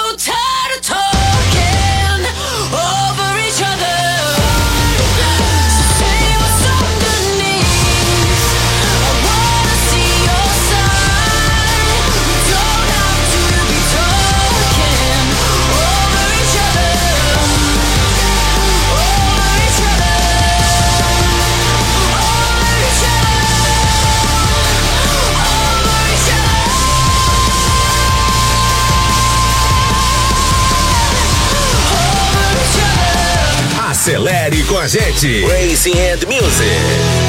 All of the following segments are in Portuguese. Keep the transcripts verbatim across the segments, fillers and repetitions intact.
tired of talking over each other. So say what's underneath. I wanna see your side. We don't have to be talking over each other. Over each other. Over each other. Over each other. Acelere com a gente. Racing and Music.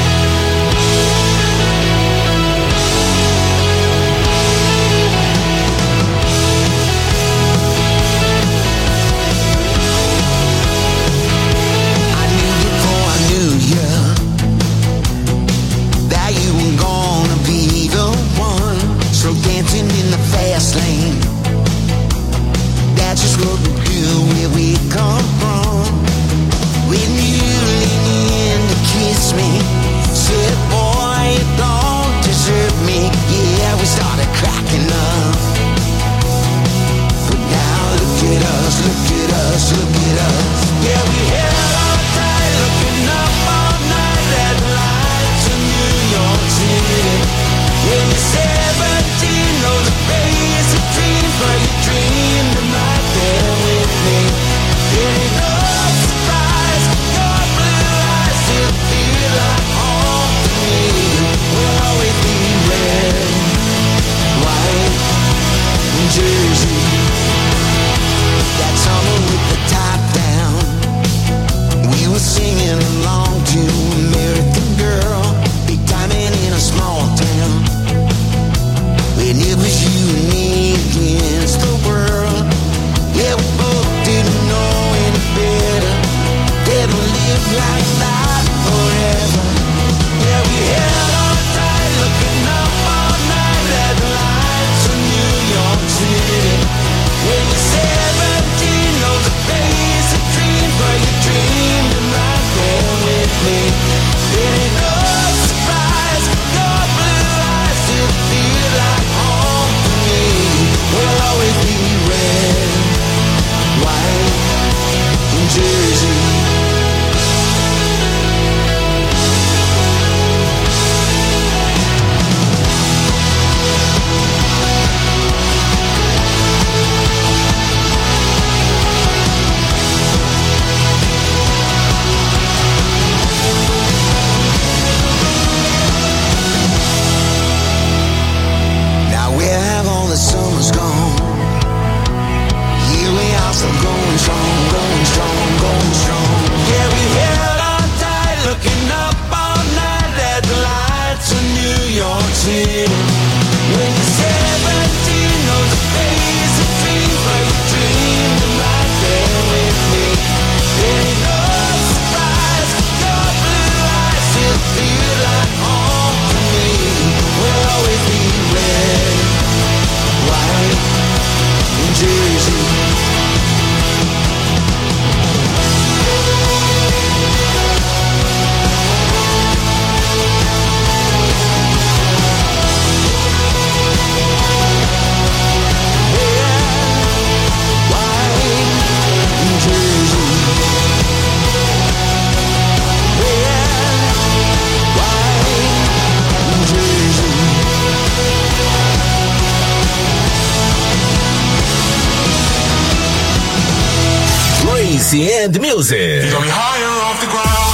And Music. You got me higher off the ground.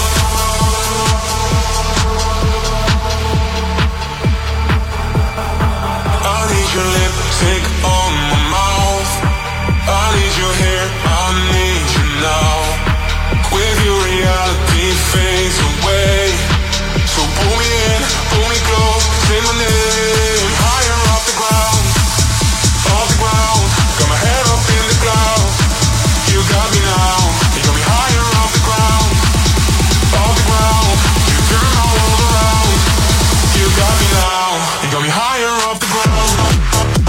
I need your lipstick on my mouth. I need you here, I need you now. With your reality fades away. So pull me in, pull me close, say my name. Higher off the ground, off the ground. Got my head up in the clouds. You got me now. You got me higher off the ground, off the ground. You turn my world around. You got me now. You got me higher off the ground.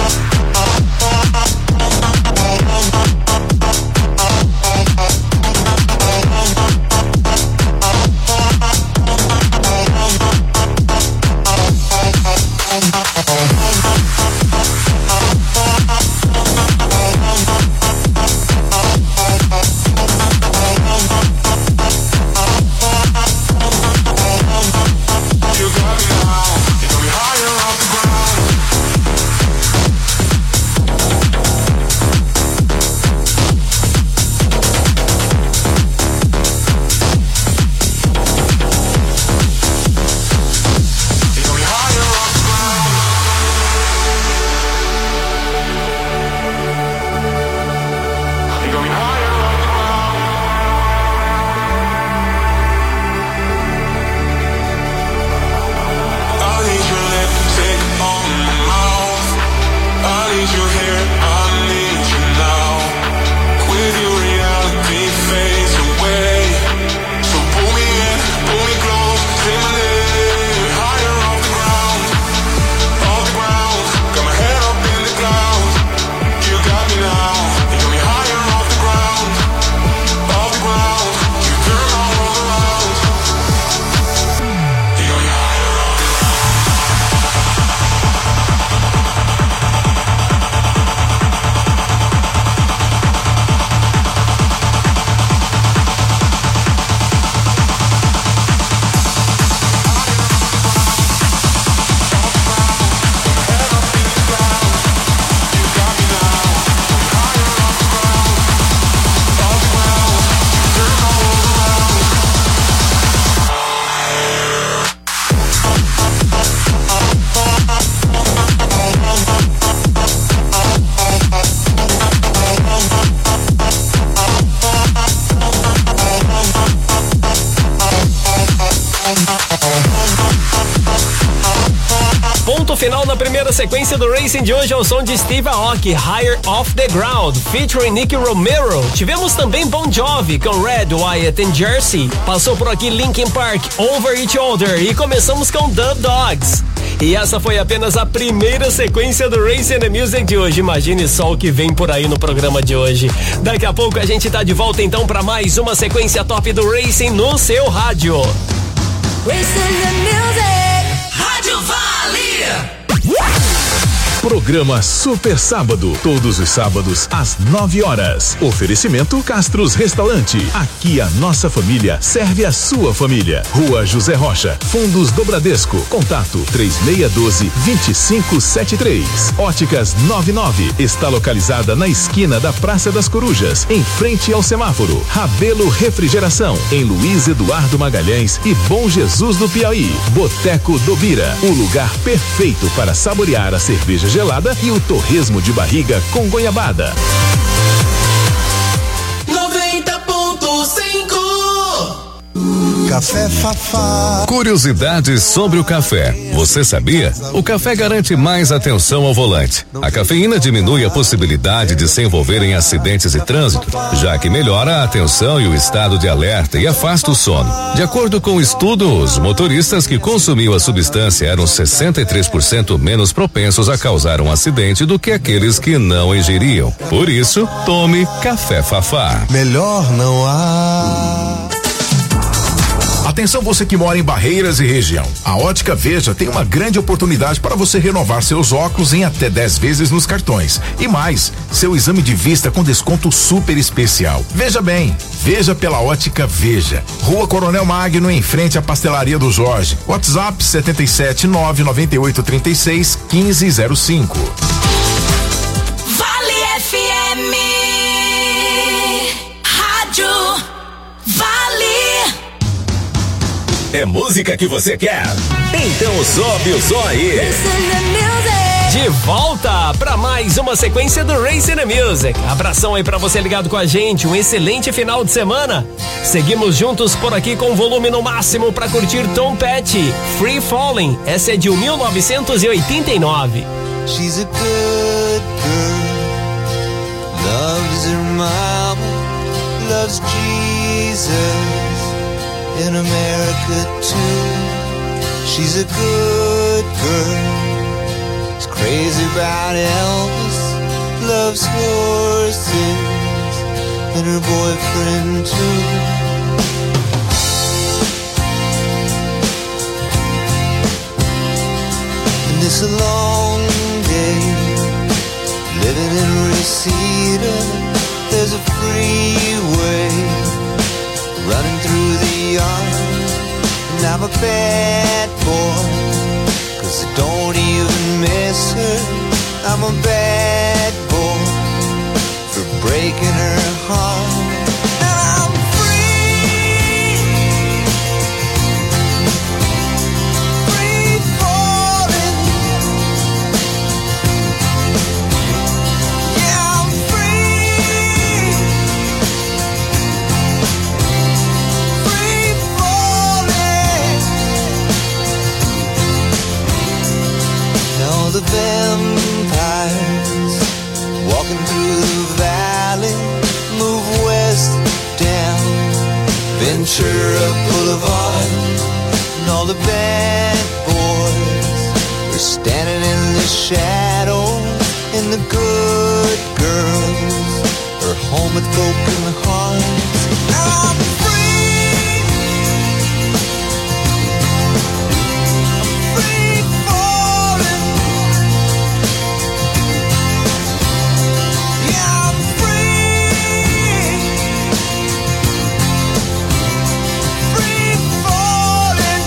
Ponto final na primeira sequência do Racing de hoje ao som de Steve Aoki, Higher Off the Ground, featuring Nicky Romero. Tivemos também Bon Jovi com Red, Wyatt and Jersey. Passou por aqui Linkin Park, Over Each Other, e começamos com Dub Dogs. E essa foi apenas a primeira sequência do Racing and Music de hoje. Imagine só o que vem por aí no programa de hoje. Daqui a pouco a gente tá de volta então para mais uma sequência top do Racing no seu rádio. Racing and Music. Rádio Vale. Programa Super Sábado, todos os sábados às nove horas. Oferecimento Castros Restaurante. Aqui a nossa família serve a sua família. Rua José Rocha, Fundos do Bradesco. Contato três seis um dois, dois cinco sete três. Óticas nove nove está localizada na esquina da Praça das Corujas, em frente ao semáforo. Rabelo Refrigeração, em Luiz Eduardo Magalhães e Bom Jesus do Piauí. Boteco do Bira, o lugar perfeito para saborear a cerveja gelada e o torresmo de barriga com goiabada. noventa ponto cinco. Café Fafá. Curiosidades sobre o café. Você sabia? O café garante mais atenção ao volante. A cafeína diminui a possibilidade de se envolver em acidentes e trânsito, já que melhora a atenção e o estado de alerta e afasta o sono. De acordo com o estudo, os motoristas que consumiam a substância eram sessenta e três por cento menos propensos a causar um acidente do que aqueles que não ingeriam. Por isso, tome Café Fafá. Melhor não há. Atenção você que mora em Barreiras e região. A Ótica Veja tem uma grande oportunidade para você renovar seus óculos em até dez vezes nos cartões. E mais, seu exame de vista com desconto super especial. Veja bem, veja pela Ótica Veja. Rua Coronel Magno, em frente à Pastelaria do Jorge. WhatsApp setenta e sete, nove nove oito, trinta e seis, quinze zero cinco. Vale F M. Rádio Vale. É música que você quer? Então sobe o som aí. Racing and Music. De volta para mais uma sequência do Racing and Music. Abração aí para você ligado com a gente. Um excelente final de semana. Seguimos juntos por aqui com volume no máximo para curtir Tom Petty, Free Falling. Essa é de mil novecentos e oitenta e nove. She's a good girl. Loves her mama. Loves Jesus. In America too. She's a good girl. She's crazy about Elvis. Loves horses. And her boyfriend too. And it's a long day living in Reseda. There's a freeway running through the yard. And I'm a bad boy, cause I don't even miss her. I'm a bad boy for breaking her heart. And I'm free, free falling. Yeah, I'm free, free falling. And all the vampires walking through the valley move west down Ventura Boulevard. And all the bad boys are standing in the shadow. And the good girls are home with broken hearts. I'm free, I'm free falling. Yeah, I'm free, free falling.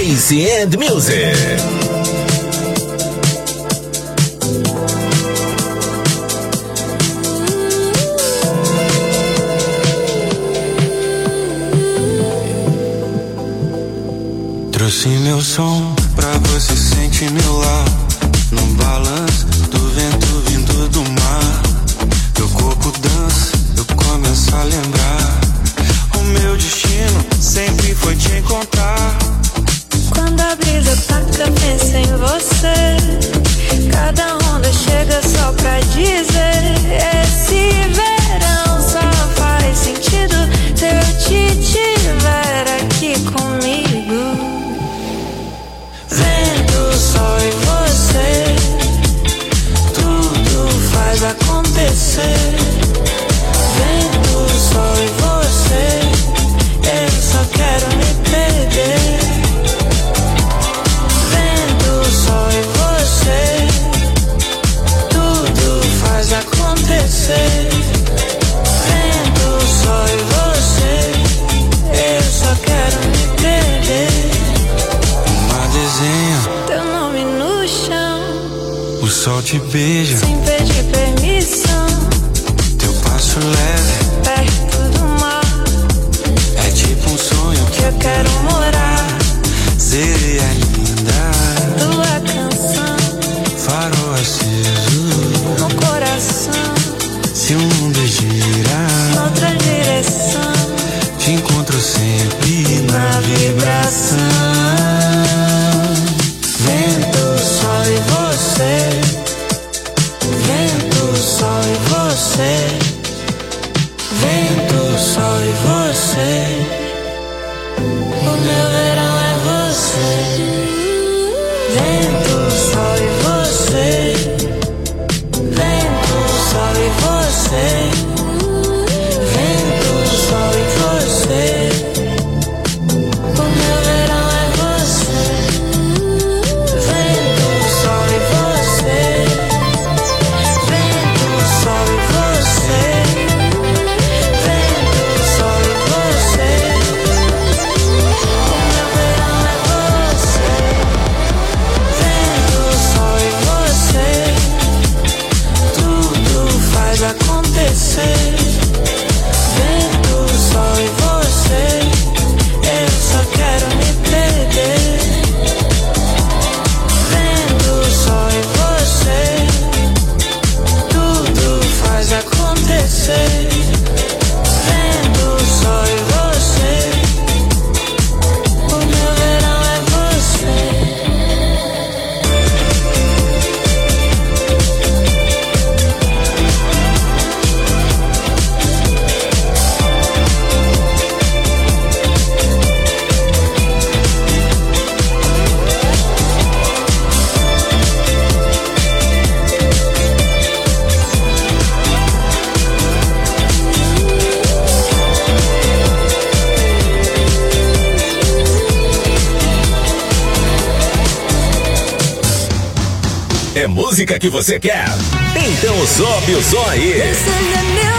Race and Music. Trouxe meu som pra você sentir meu lar. No balanço do vento vindo do mar. Teu corpo dança, eu começo a lembrar. O meu destino sempre foi te encontrar. Quando a brisa taca, pensa em você. Cada onda chega só pra dizer: esse verão só faz sentido se eu te tiver aqui comigo. Vento, sol e você, tudo faz acontecer. Vento, sol e você, eu só quero me perder. Vento, sol e você, tudo faz acontecer. Vento, sol e você, eu só quero me perder. Uma desenha teu nome no chão, o sol te beija sem pedir permissão. Teu passo leve perto do mar, é tipo um sonho que eu quero morar. Sereia linda, tua canção, farol aceso no coração. Se o mundo gira noutra direção, te encontro sempre na, na vibração. Vento, sol e você. Vento, sol e você. Vento, sol e você. O meu verão é você. Vento, sol e você. Vento, sol e você. Vento, sol e você. O meu verão é você. Vento, sol e você. Vento, sol e você. Vento, sol e você. O meu verão é você. Vento, sol e você. Tudo faz acontecer. Vento, sol e você. Eu só quero me perder. Vento, sol e você. Tudo faz acontecer. Vento, sol e você. O meu verão é você. É música que você quer? Então sobe o som aí. Listen to music.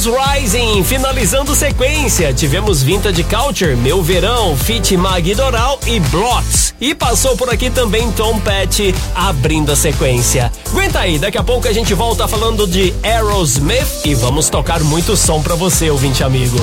Girls Rising, finalizando sequência. Tivemos Vintage Culture, Meu Verão, Fit Mag Doral e Blots. E passou por aqui também Tom Petty, abrindo a sequência. Aguenta aí, daqui a pouco a gente volta falando de Aerosmith e vamos tocar muito som pra você, ouvinte amigo.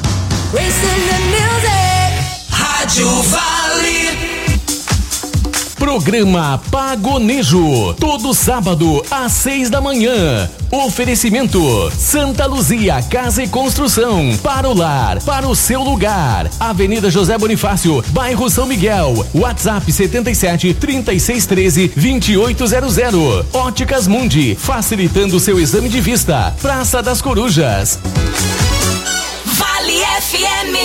Rádio Vale. Programa Pagonejo, todo sábado às seis da manhã. Oferecimento Santa Luzia Casa e Construção, para o lar, para o seu lugar. Avenida José Bonifácio, bairro São Miguel. WhatsApp setenta e sete, trinta e seis, treze, vinte e oito zero zero. Óticas Mundi, facilitando seu exame de vista. Praça das Corujas. Vale F M.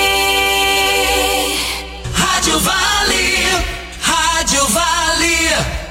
Rádio Vale. Rádio Vale.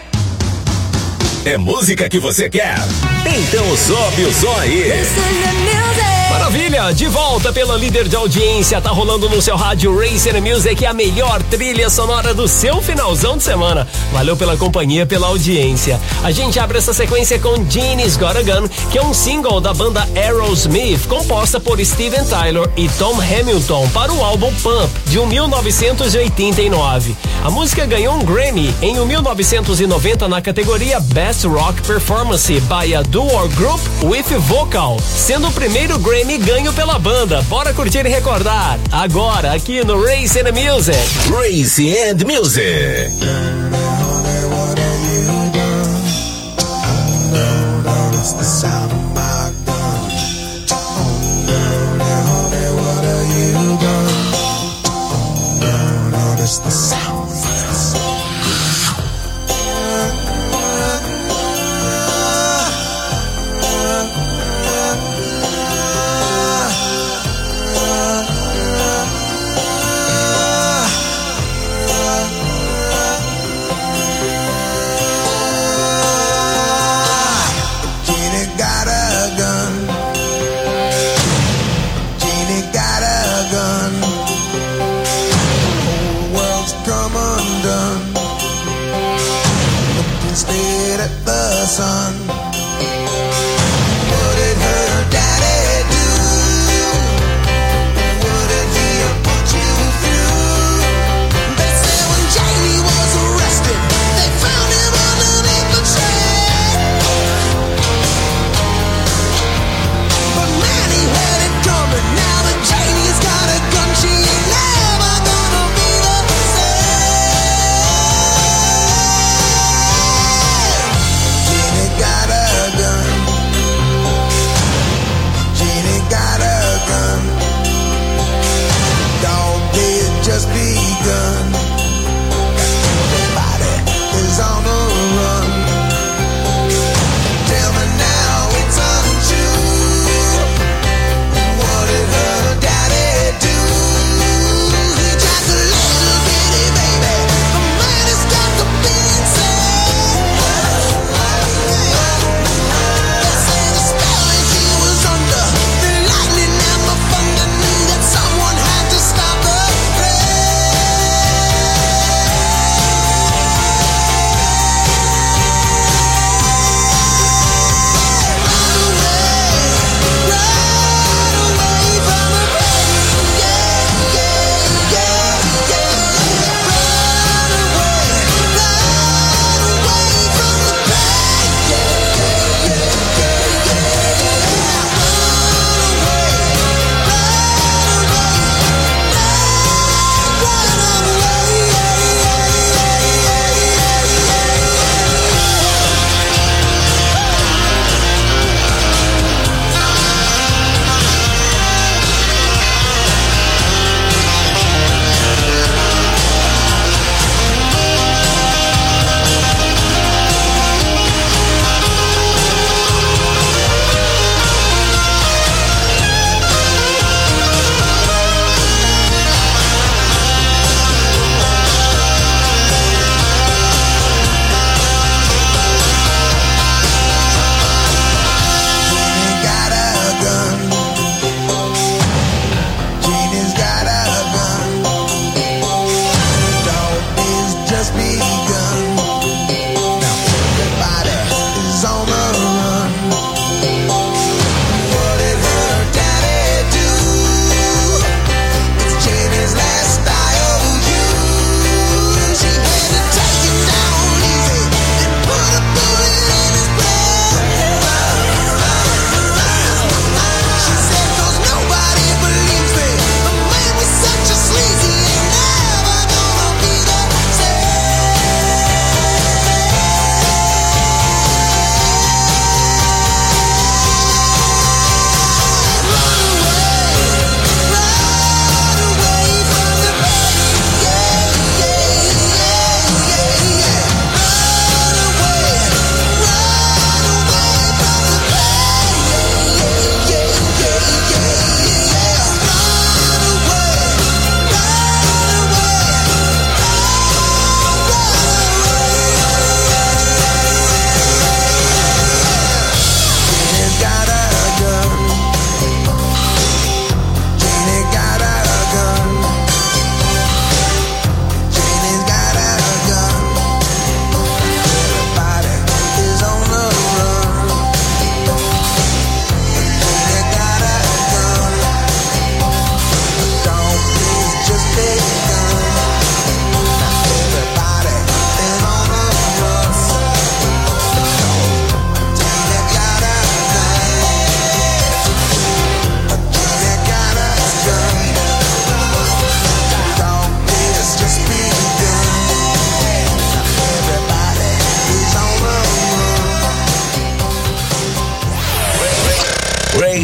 É música que você quer? Então sobe o som aí. Maravilha, de volta pela líder de audiência, tá rolando no seu rádio Racer Music, a melhor trilha sonora do seu finalzão de semana. Valeu pela companhia, pela audiência. A gente abre essa sequência com Genie's Got a Gun, que é um single da banda Aerosmith, composta por Steven Tyler e Tom Hamilton para o álbum Pump, de mil novecentos e oitenta e nove. A música ganhou um Grammy em mil novecentos e noventa na categoria Best Rock Performance by a Duo or Group with Vocal, sendo o primeiro Grammy ganho pela banda. Bora curtir e recordar agora aqui no Race and Music. Race and Music. Kitty got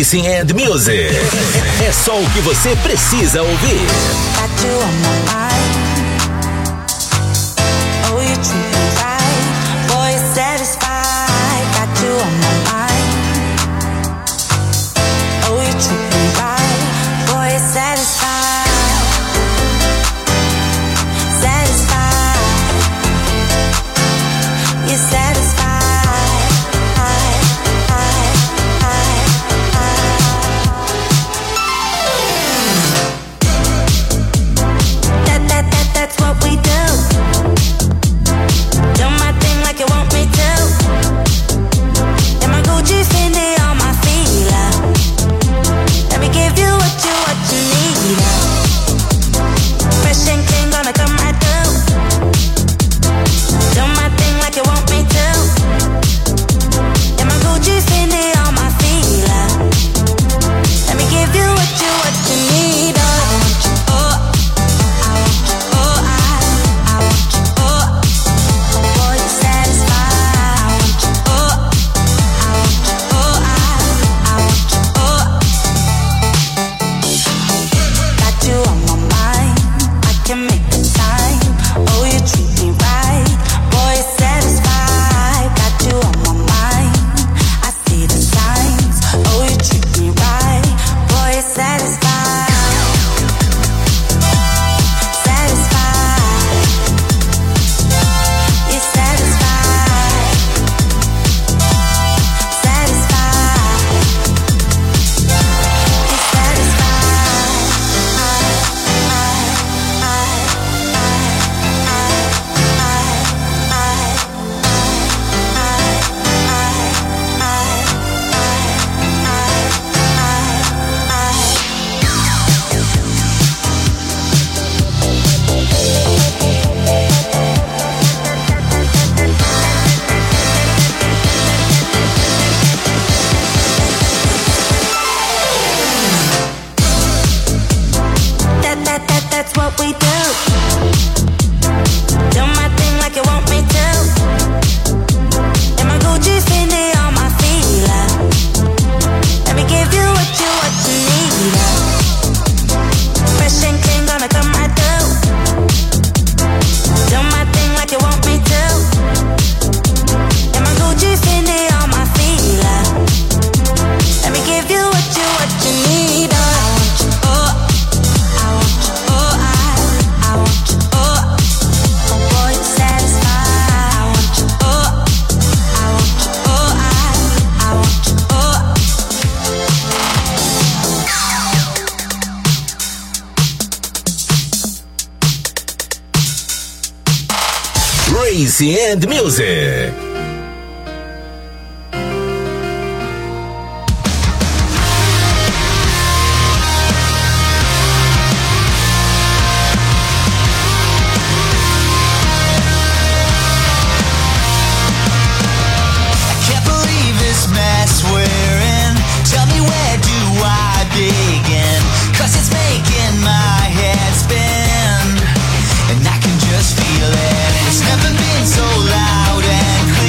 Racing and Music. É só o que você precisa ouvir. Got you on my mind. Oh, you treat me right. Boy, you're satisfied. Got you on my mind. Oh, you treat me right. Boy, you're satisfied. Satisfied. You're satisfied. That's what we do. Do my thing like you want me to. And my Gucci Fendi on my feet. Let me give you what you what you need. Fresh and clean, gonna come right through. Do my thing like you want me to. And my Gucci Fendi on my feet. Let me give you what you what you need. Racing and Music. Feel it. It's never been so loud and clear.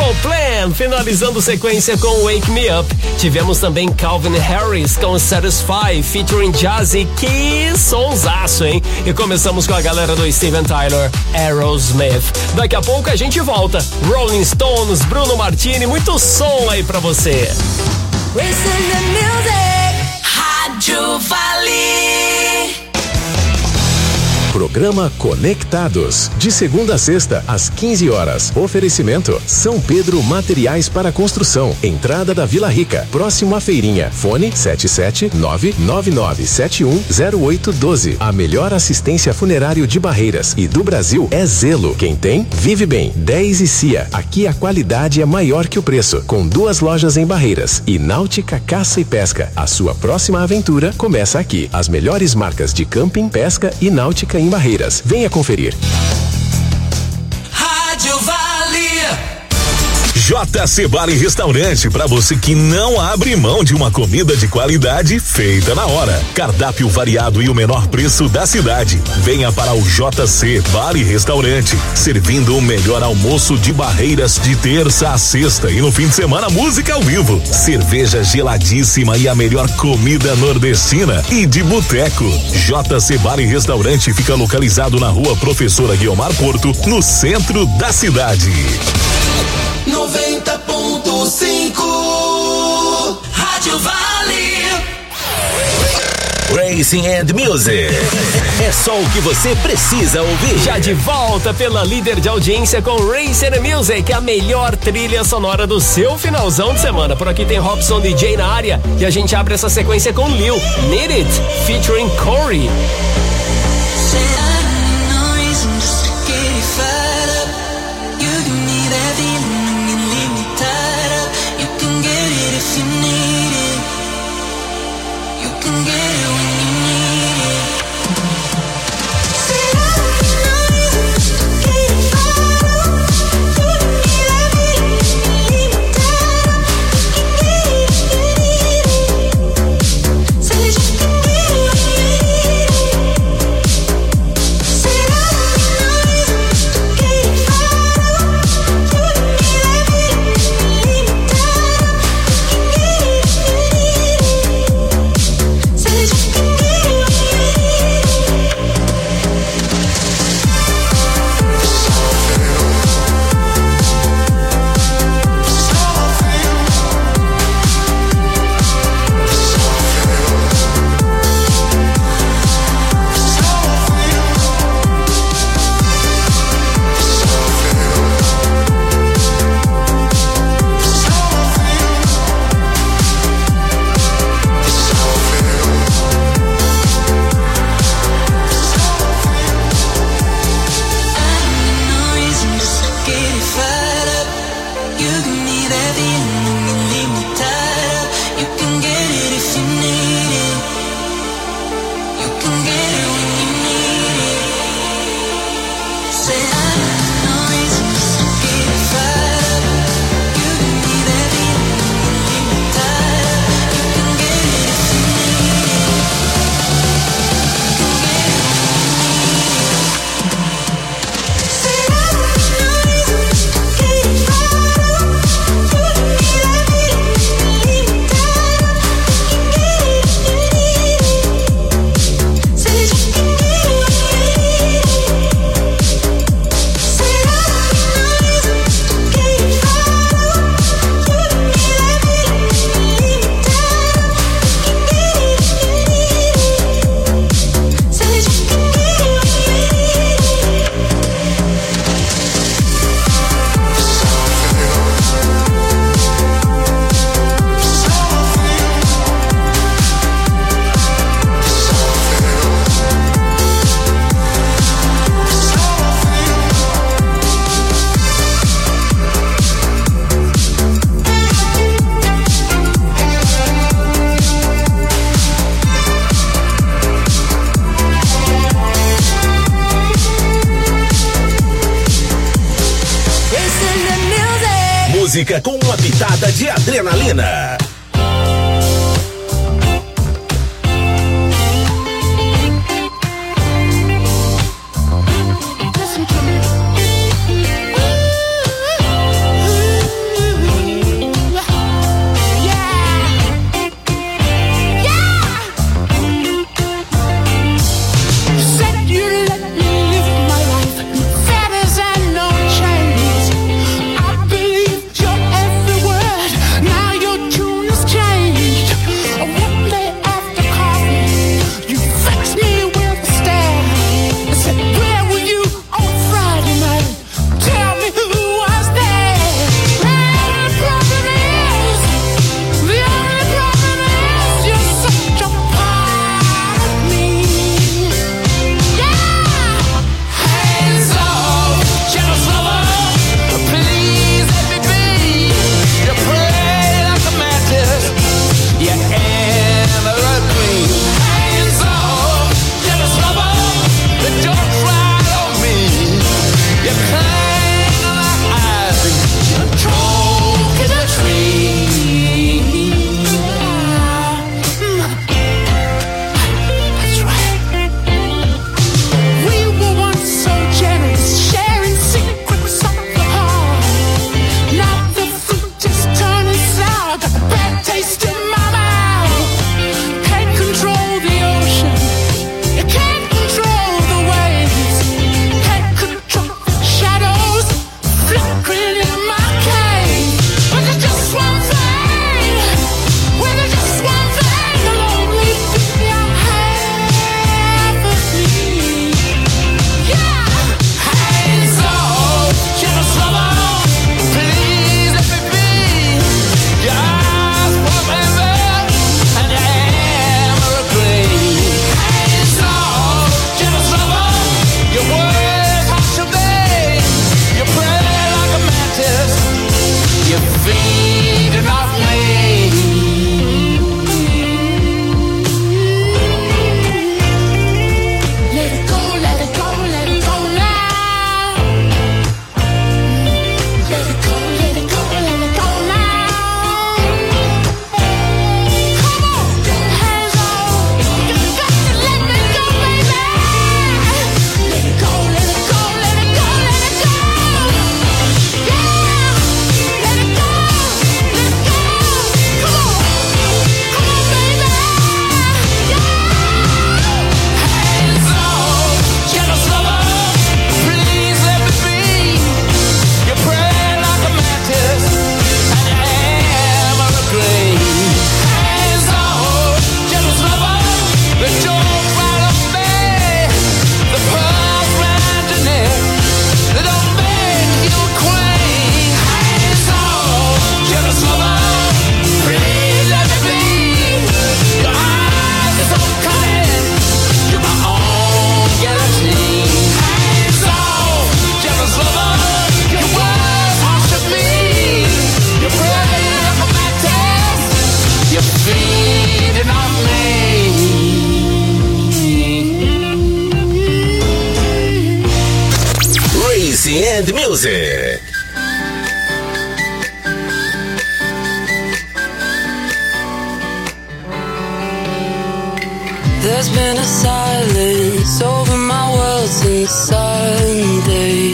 Simple Plan, finalizando sequência com Wake Me Up. Tivemos também Calvin Harris com Satisfy, featuring Jazzy, que sonsaço, hein? E começamos com a galera do Steven Tyler, Aerosmith. Daqui a pouco a gente volta. Rolling Stones, Bruno Martini, muito som aí pra você. Rádio Vale. Programa Conectados, de segunda a sexta, às quinze horas. Oferecimento São Pedro Materiais para Construção, entrada da Vila Rica, próximo à feirinha. Fone sete sete nove nove nove sete um zero oito um dois. A melhor assistência funerário de Barreiras e do Brasil é Zelo. Quem tem, vive bem. dez e Cia. Aqui a qualidade é maior que o preço. Com duas lojas em Barreiras e Náutica Caça e Pesca. A sua próxima aventura começa aqui. As melhores marcas de camping, pesca e náutica em Barreiras. Venha conferir. Rádio Vale. J C Bar e Restaurante, para você que não abre mão de uma comida de qualidade feita na hora. Cardápio variado e o menor preço da cidade. Venha para o J C Bar e Restaurante, servindo o melhor almoço de Barreiras de terça a sexta e no fim de semana música ao vivo, cerveja geladíssima e a melhor comida nordestina e de boteco. J C Bar e Restaurante fica localizado na Rua Professora Guiomar Porto, no centro da cidade. noventa ponto cinco Rádio Vale. Racing and Music. É só o que você precisa ouvir. Já de volta pela líder de audiência com Racing and Music, a melhor trilha sonora do seu finalzão de semana. Por aqui tem Robson D J na área e a gente abre essa sequência com Lil, Need It, featuring Corey. Música com uma pitada de adrenalina. and Music. There's been a silence over my world since Sunday.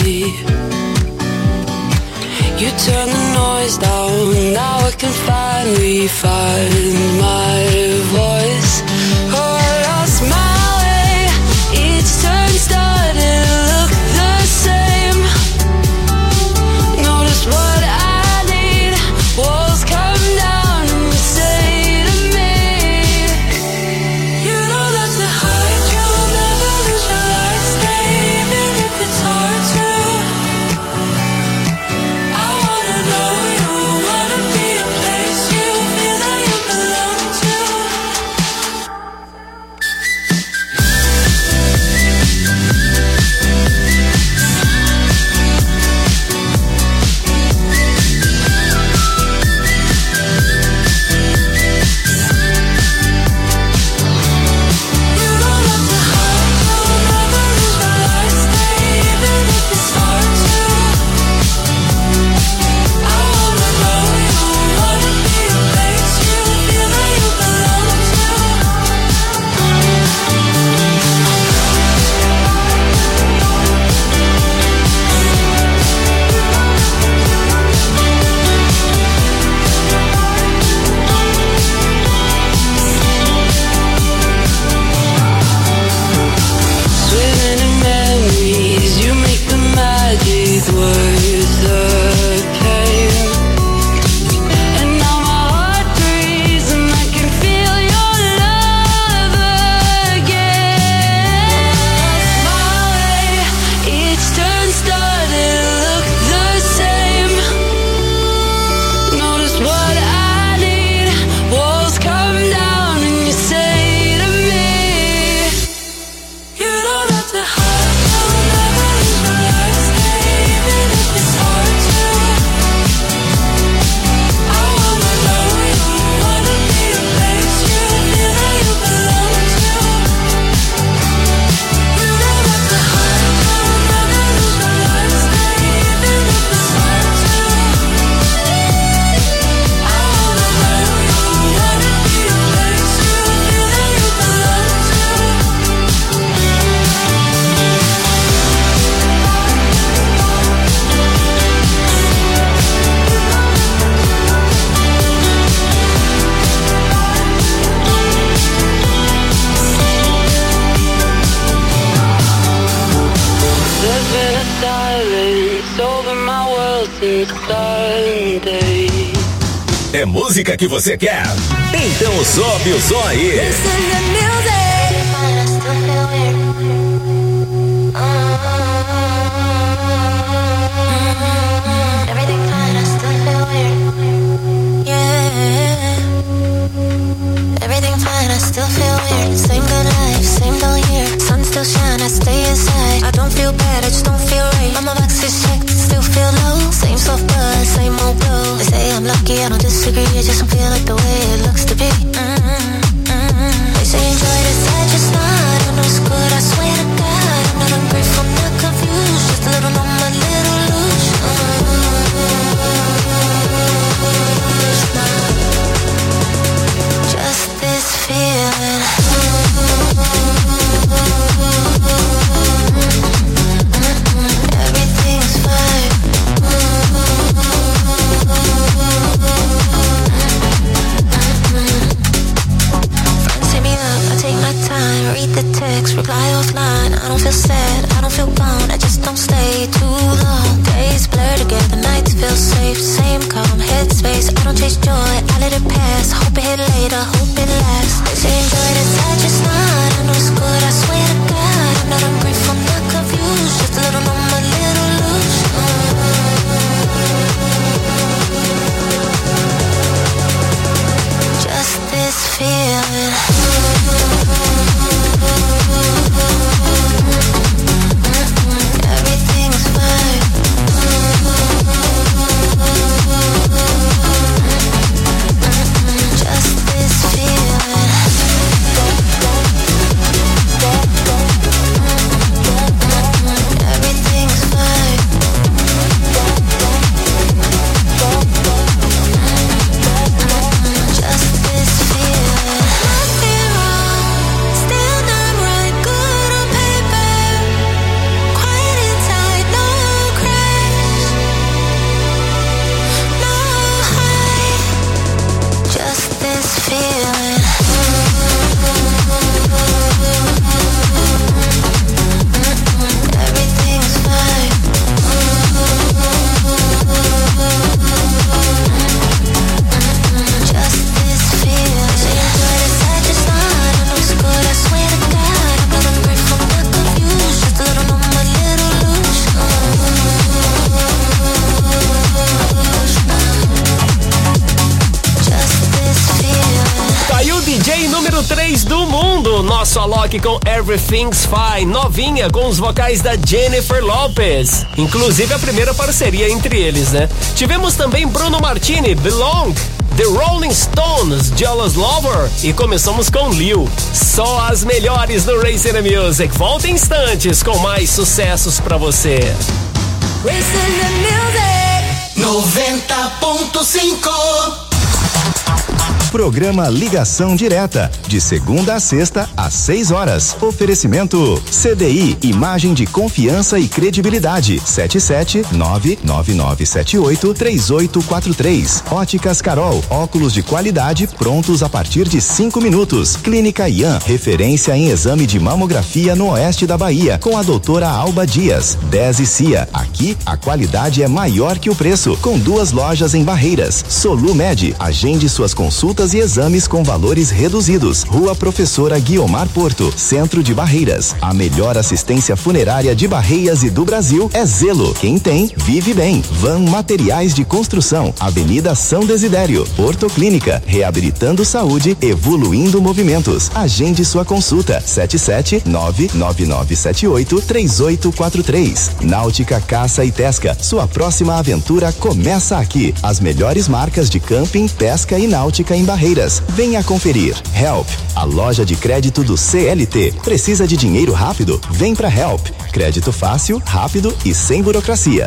You turn the noise down, now I can finally find my voice. Oh, I lost my way, each turn started to look the same. Notice what I need, walls come down and you say to me, you don't have to hide, you'll never lose your light, stay even if it's hard to. I wanna know you, wanna be a place you feel that you belong to. You don't have to hide, you'll never lose your light, stay even if it's hard to. I wanna know you, wanna be a place you feel that you belong to. Swimming in memories, you make the magic worth the pain. And now my heart breathes and I can feel your love again. My way, each turn started to look the same. Notice what I need, walls come down and you say to me, you don't have to hide, you'll never lose your light, stay even if it's hard to. I wanna know you, wanna be a place you feel that you belong to. You don't have to hide, you'll never lose your light, stay even if it's hard to. I wanna know you, wanna be a place you feel that you belong to. There's been a silence over my world since Sunday. É música que você quer? Então sobe o som aí. Everything fine, I still feel weird. Yeah. Everything fine, I still feel weird. Same good life, same dull year. Sun still shine, I stay inside. I don't feel bad, I just don't feel right. I'm a boxes checked, still feel low. Same soft buzz, same old blow. They say I'm lucky, I don't disagree. I just don't feel like the way it looks to be. Mm-hmm, mm-hmm. They say enjoy this, I just not. I know it's good, I swear to God. I'm not ungrateful, not confused. Just a little on my little loose. Just this feeling. Everything's fine. nosso Alok com Everything's Fine, novinha com os vocais da Jennifer Lopez. Inclusive a primeira parceria entre eles, né? Tivemos também Bruno Martini, Belong, The Rolling Stones, Jealous Lover e começamos com Lil. Só as melhores do Racing the Music. Volta em instantes com mais sucessos pra você. Racing the Music noventa ponto cinco. Programa Ligação Direta, de segunda a sexta, às seis horas. Oferecimento C D I, imagem de confiança e credibilidade. sete sete nove nove nove sete oito três oito quatro três. Óticas Carol, óculos de qualidade prontos a partir de cinco minutos. Clínica Ian, referência em exame de mamografia no oeste da Bahia, com a doutora Alba Dias. dez e Cia, aqui a qualidade é maior que o preço, com duas lojas em Barreiras. Solumed, agende suas consultas e exames com valores reduzidos. Rua Professora Guiomar Porto, Centro de Barreiras. A melhor assistência funerária de Barreiras e do Brasil é Zelo. Quem tem, vive bem. Van Materiais de Construção, Avenida São Desidério. Porto Clínica, reabilitando saúde, evoluindo movimentos. Agende sua consulta. sete sete nove nove nove sete oito três oito quatro três. Náutica Caça e Pesca, sua próxima aventura começa aqui. As melhores marcas de camping, pesca e náutica em Barreiras. Venha conferir. Help, a loja de crédito do C L T. Precisa de dinheiro rápido? Vem pra Help. Crédito fácil, rápido e sem burocracia.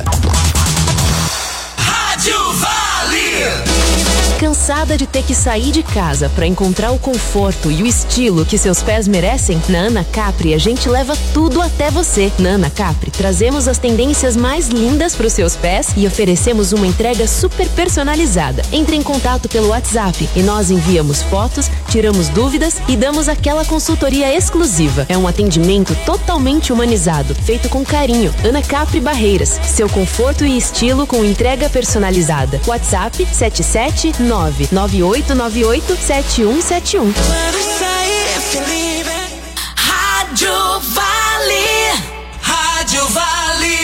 Rádio Vale. Cansada de ter que sair de casa para encontrar o conforto e o estilo que seus pés merecem? Na Ana Capri a gente leva tudo até você. Na Ana Capri trazemos as tendências mais lindas para os seus pés e oferecemos uma entrega super personalizada. Entre em contato pelo WhatsApp e nós enviamos fotos, tiramos dúvidas e damos aquela consultoria exclusiva. É um atendimento totalmente humanizado, feito com carinho. Ana Capri Barreiras, seu conforto e estilo com entrega personalizada. WhatsApp sete sete nove nove oito nove oito sete um sete um. Rádio Vale. Rádio Vale.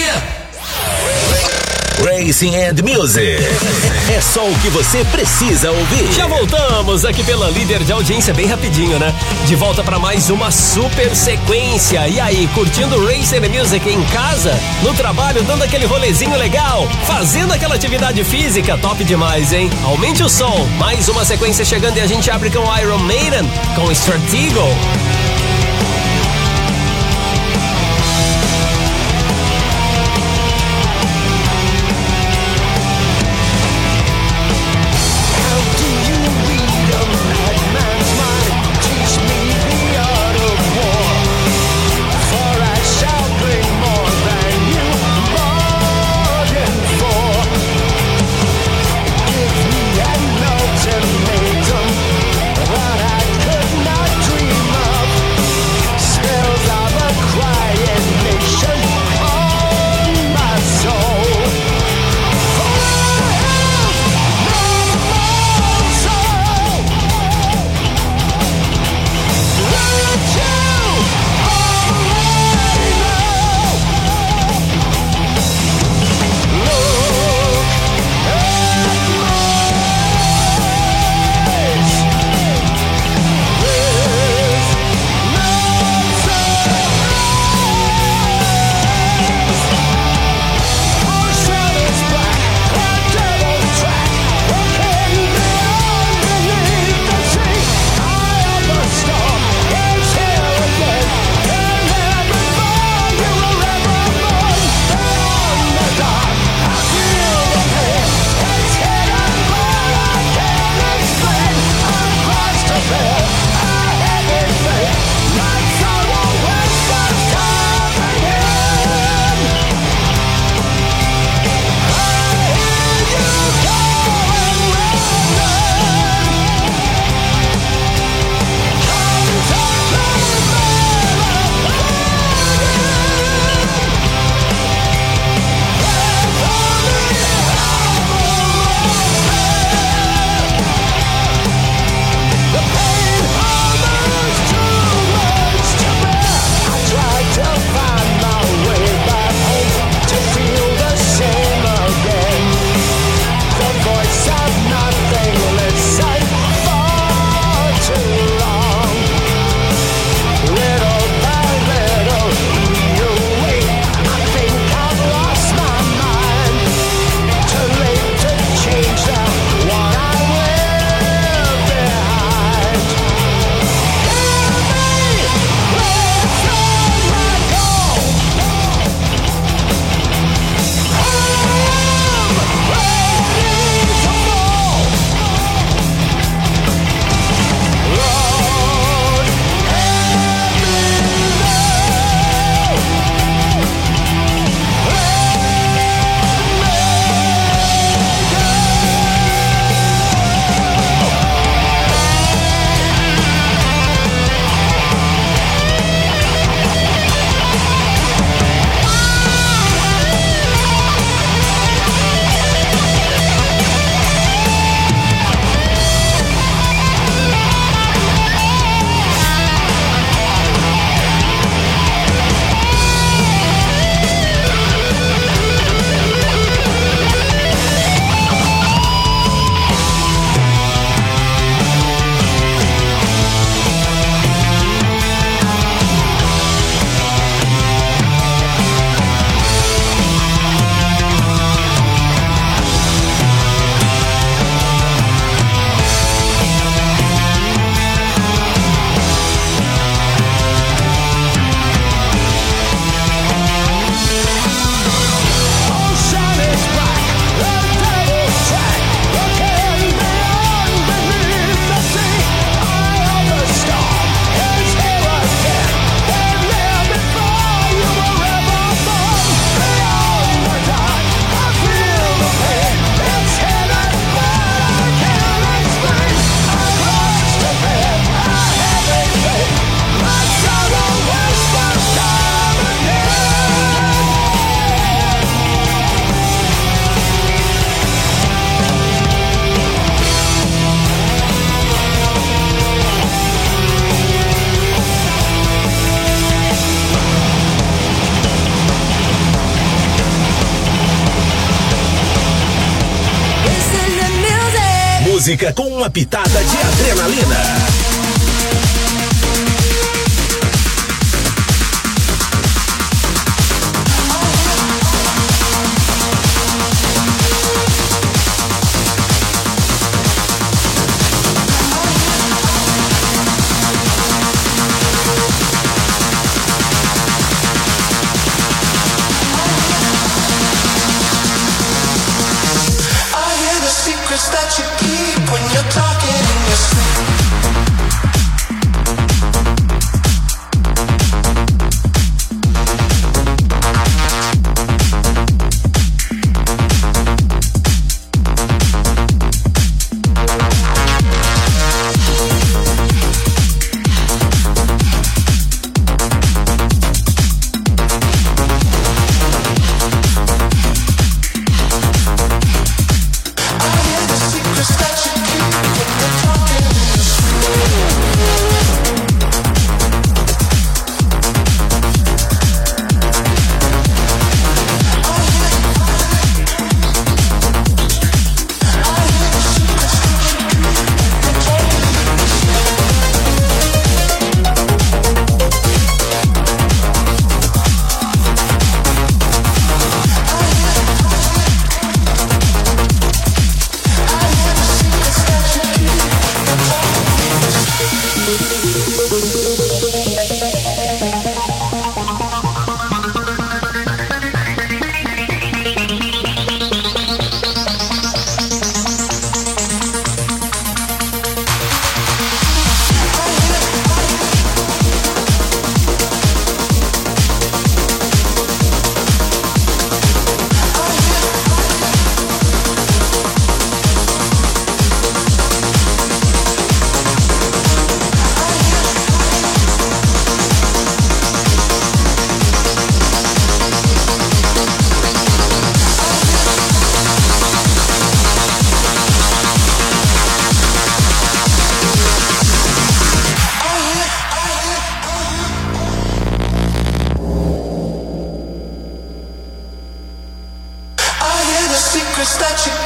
Racing and Music. É só o que você precisa ouvir. Já voltamos aqui pela líder de audiência bem rapidinho, né? De volta pra mais uma super sequência. E aí, curtindo Racing and Music em casa, no trabalho, dando aquele rolezinho legal, fazendo aquela atividade física, top demais, hein? Aumente o som. Mais uma sequência chegando e a gente abre com Iron Maiden, com Stratego. What I could not dream of. música com uma pitada de adrenalina. Secrets that you keep when you're tired.